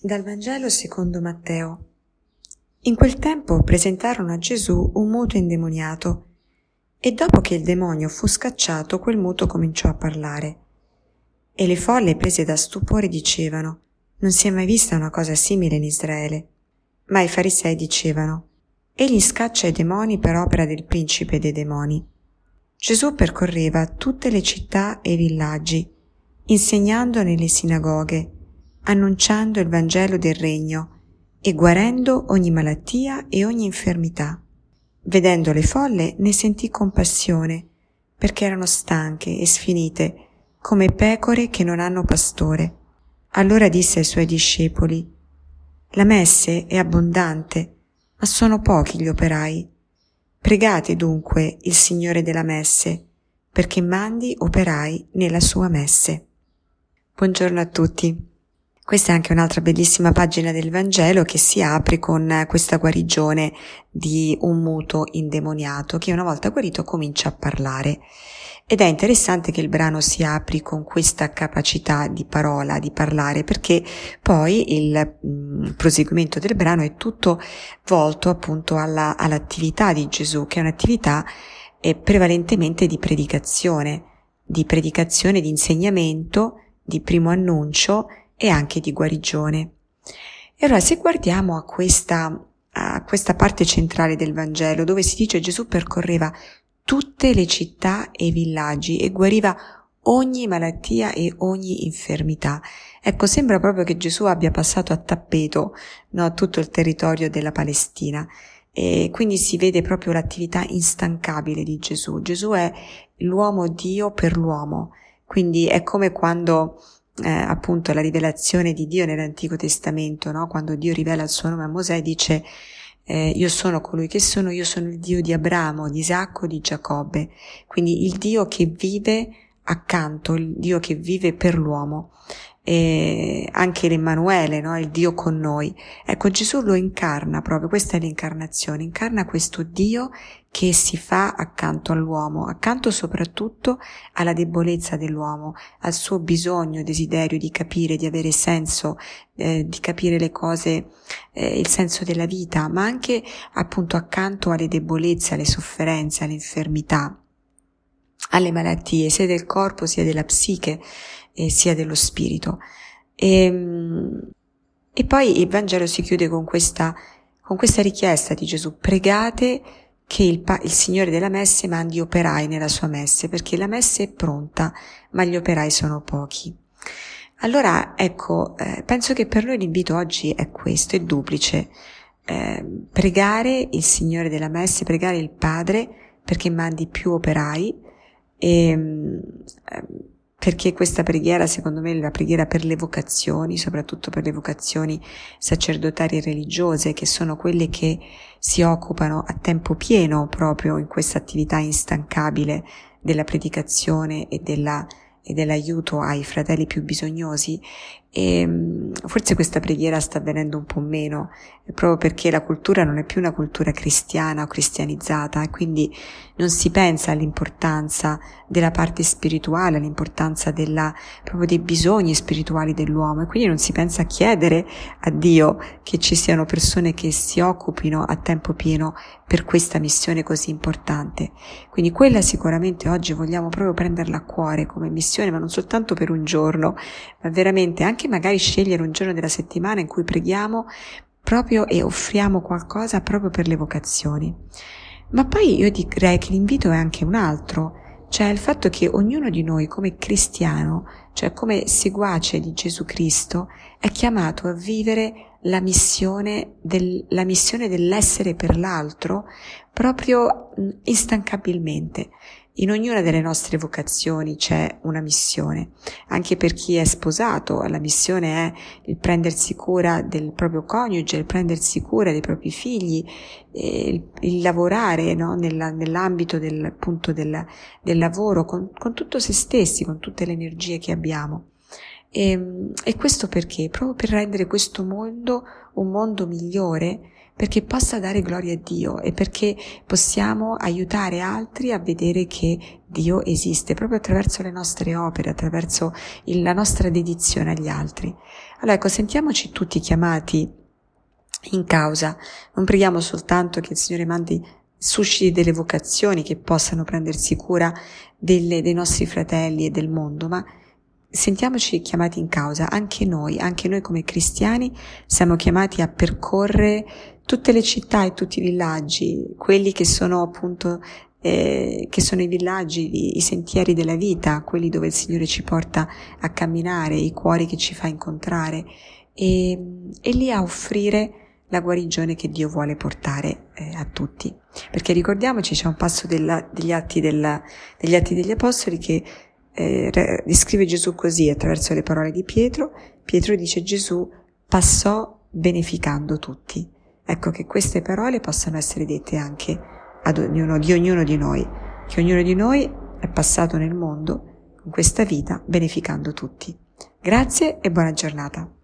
Dal Vangelo secondo Matteo. In quel tempo presentarono a Gesù un muto indemoniato, e dopo che il demonio fu scacciato, quel muto cominciò a parlare. E le folle, prese da stupore, dicevano: non si è mai vista una cosa simile in Israele. Ma i farisei dicevano: egli scaccia i demoni per opera del principe dei demoni. Gesù percorreva tutte le città e i villaggi, insegnando nelle sinagoghe, annunciando il Vangelo del Regno e guarendo ogni malattia e ogni infermità. Vedendo le folle ne sentì compassione, perché erano stanche e sfinite, come pecore che non hanno pastore. Allora disse ai suoi discepoli: la messe è abbondante, ma sono pochi gli operai. Pregate dunque il Signore della messe, perché mandi operai nella sua messe. Buongiorno a tutti. Questa è anche un'altra bellissima pagina del Vangelo che si apre con questa guarigione di un muto indemoniato che una volta guarito comincia a parlare. Ed è interessante che il brano si apri con questa capacità di parola, di parlare, perché poi il proseguimento del brano è tutto volto appunto all'attività di Gesù, che è un'attività prevalentemente di predicazione, di insegnamento, di primo annuncio e anche di guarigione. E allora se guardiamo a questa parte centrale del Vangelo, dove si dice Gesù percorreva tutte le città e i villaggi e guariva ogni malattia e ogni infermità. Ecco, sembra proprio che Gesù abbia passato a tappeto, no, tutto il territorio della Palestina. E quindi si vede proprio l'attività instancabile di Gesù. Gesù è l'uomo Dio per l'uomo. Quindi è come quando appunto la rivelazione di Dio nell'Antico Testamento, no? Quando Dio rivela il suo nome a Mosè, dice io sono colui che sono, io sono il Dio di Abramo, di Isacco, di Giacobbe. Quindi il Dio che vive accanto, il Dio che vive per l'uomo. E anche l'Emmanuele, no? Il Dio con noi. Ecco, Gesù lo incarna proprio, questa è l'incarnazione, incarna questo Dio che si fa accanto all'uomo, accanto soprattutto alla debolezza dell'uomo, al suo bisogno, desiderio di capire, di avere senso, di capire le cose, il senso della vita, ma anche appunto accanto alle debolezze, alle sofferenze, alle infermità, alle malattie, sia del corpo sia della psiche, sia dello spirito. E poi il Vangelo si chiude con questa richiesta di Gesù: pregate che il Signore della messe mandi operai nella sua messe, perché la messe è pronta, ma gli operai sono pochi. Allora, ecco, penso che per noi l'invito oggi è questo, è duplice. Pregare il Signore della messe, pregare il Padre perché mandi più operai, perché questa preghiera, secondo me, è la preghiera per le vocazioni, soprattutto per le vocazioni sacerdotali e religiose, che sono quelle che si occupano a tempo pieno proprio in questa attività instancabile della predicazione e dell'aiuto ai fratelli più bisognosi. E forse questa preghiera sta avvenendo un po' meno, proprio perché la cultura non è più una cultura cristiana o cristianizzata, e quindi non si pensa all'importanza della parte spirituale, all'importanza proprio dei bisogni spirituali dell'uomo, e quindi non si pensa a chiedere a Dio che ci siano persone che si occupino a tempo pieno per questa missione così importante. Quindi quella sicuramente oggi vogliamo proprio prenderla a cuore come missione, ma non soltanto per un giorno, ma veramente anche magari scegliere un giorno della settimana in cui preghiamo proprio e offriamo qualcosa proprio per le vocazioni. Ma poi io direi che l'invito è anche un altro, cioè il fatto che ognuno di noi come cristiano, cioè come seguace di Gesù Cristo, è chiamato a vivere la missione dell'essere per l'altro proprio instancabilmente. In ognuna delle nostre vocazioni c'è una missione. Anche per chi è sposato, la missione è il prendersi cura del proprio coniuge, il prendersi cura dei propri figli, il lavorare, no? Nell'ambito del lavoro con tutto se stessi, con tutte le energie che abbiamo. E questo perché? Proprio per rendere questo mondo un mondo migliore, perché possa dare gloria a Dio e perché possiamo aiutare altri a vedere che Dio esiste proprio attraverso le nostre opere, attraverso la nostra dedizione agli altri. Allora ecco, sentiamoci tutti chiamati in causa, non preghiamo soltanto che il Signore susciti delle vocazioni che possano prendersi cura dei nostri fratelli e del mondo, ma sentiamoci chiamati in causa, anche noi come cristiani siamo chiamati a percorrere tutte le città e tutti i villaggi, quelli che sono appunto che sono i villaggi, i sentieri della vita, quelli dove il Signore ci porta a camminare, i cuori che ci fa incontrare e lì a offrire la guarigione che Dio vuole portare a tutti. Perché ricordiamoci, c'è un passo degli Atti degli Apostoli che descrive Gesù così attraverso le parole di Pietro. Pietro dice: Gesù passò beneficando tutti. Ecco, che queste parole possano essere dette anche di ognuno di noi, che ognuno di noi è passato nel mondo con questa vita beneficando tutti. Grazie e buona giornata.